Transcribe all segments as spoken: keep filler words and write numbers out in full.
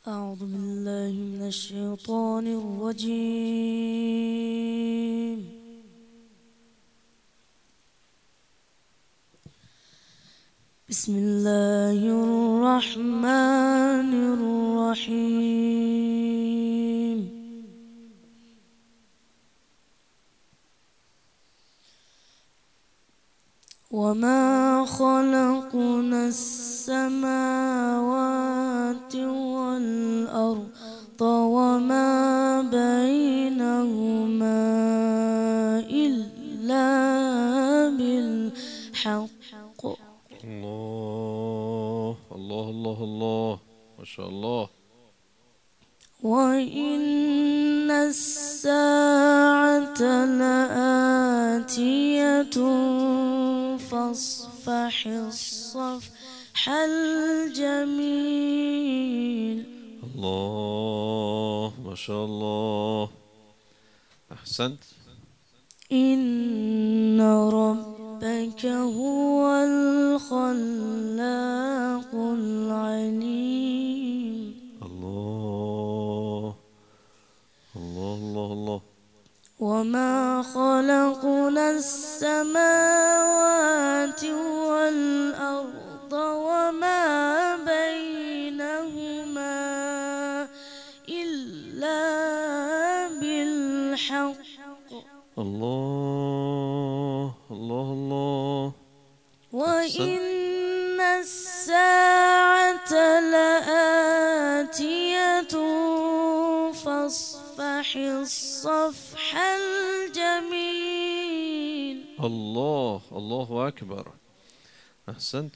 أعوذ بالله من الشيطان الرجيم. بسم الله الرحمن الرحيم. وما خلقنا السماوات والأرض وما بينهما إلا بالحق. الله الله الله الله ما شاء الله. وإن الساعة لآتية فاصفح الصفح الجميل. الله ما شاء الله، أحسنت. إن ربك هو الخلاق العليم. الله الله الله الله. وما خلقنا السماوات والأرض وما بينهما إلا بالحق. الله الله الله. وإن الساعة لآتية فاصفح الصفح الجميل. الله الله أكبر، أحسنت.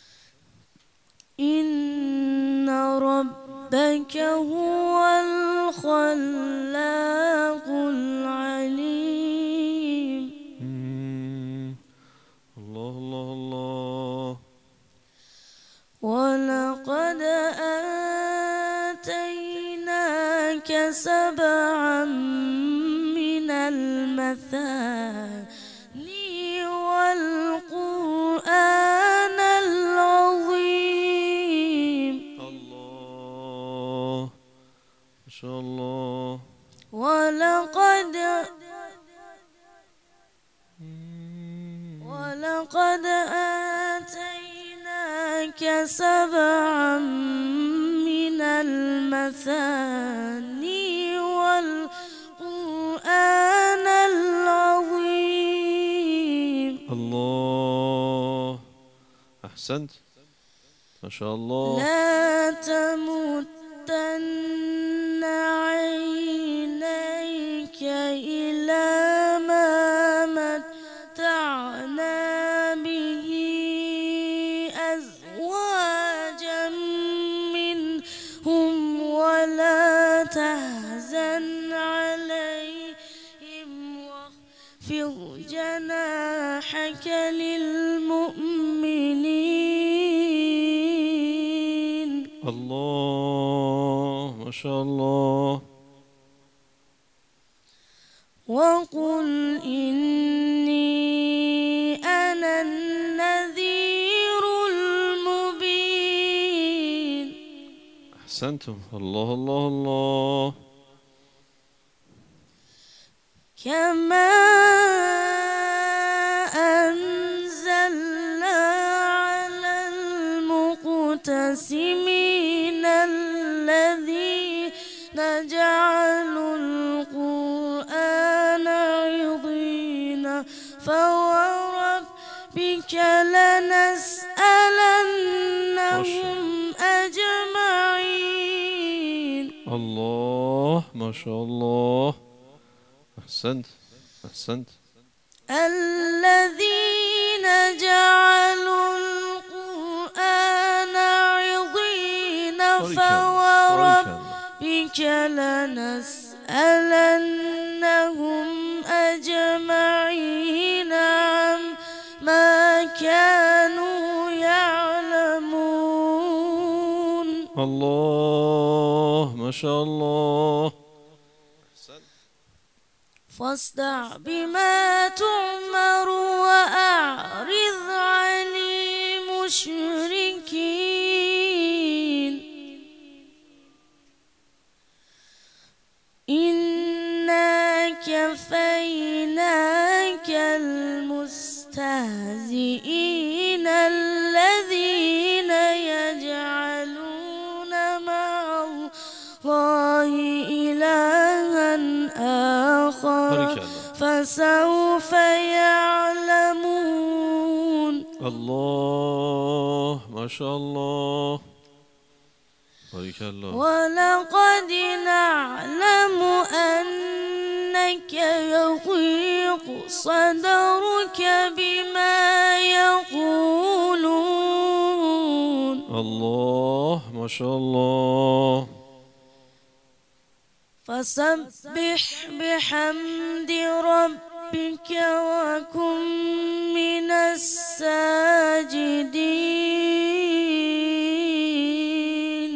إن ربك هو الخلاق العليم. الله الله الله. ولقد آتيناك سبعا من المثاني والقرآن العظيم. الله ما شاء الله. ولقد ولقد آتيناك سبعا من المثاني والقرآن العظيم. الله أحسنت ما شاء الله. لا تمدن عينيك إلى ما متعنا به أزواجا منهم ولا تحزن عليهم واخفض جناحك للمؤمنين. الله ما شاء الله. وقل إني أنا النذير المبين. أحسنتم. الله الله الله. كما أنزلنا على المقتسمين الذين جعلوا القرآن عضين فوربك لنسألنهم أجمعين. الله ما شاء الله، أحسنت أحسنت. الذين جعلوا القرآن عضين فوربك لنسألنهم أجمعين عما كانوا يعلمون. الله ما شاء الله. فاصدع بما تؤمر وأعرض عن المشركين. كفيناك المستهزئين الذين يجعلون مع الله إلها آخر فسوف يعلمون. الله ما شاء الله. بارك الله. ولقد نعلم أنك يضيق صدرك بما يقولون. الله ما شاء الله. فسبح بحمد ربك وكن من الساجدين.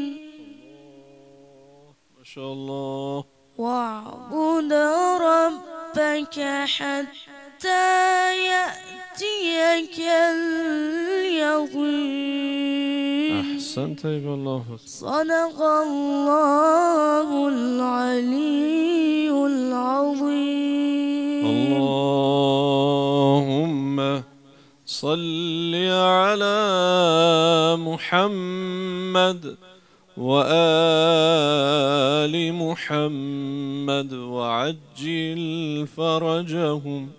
ما شاء الله. واعبد ربك حتى يأتيك اليقين. أحسنت يا الله. صدق الله العلي العظيم. اللهم صل على محمد وآل محمد وعجل فرجهم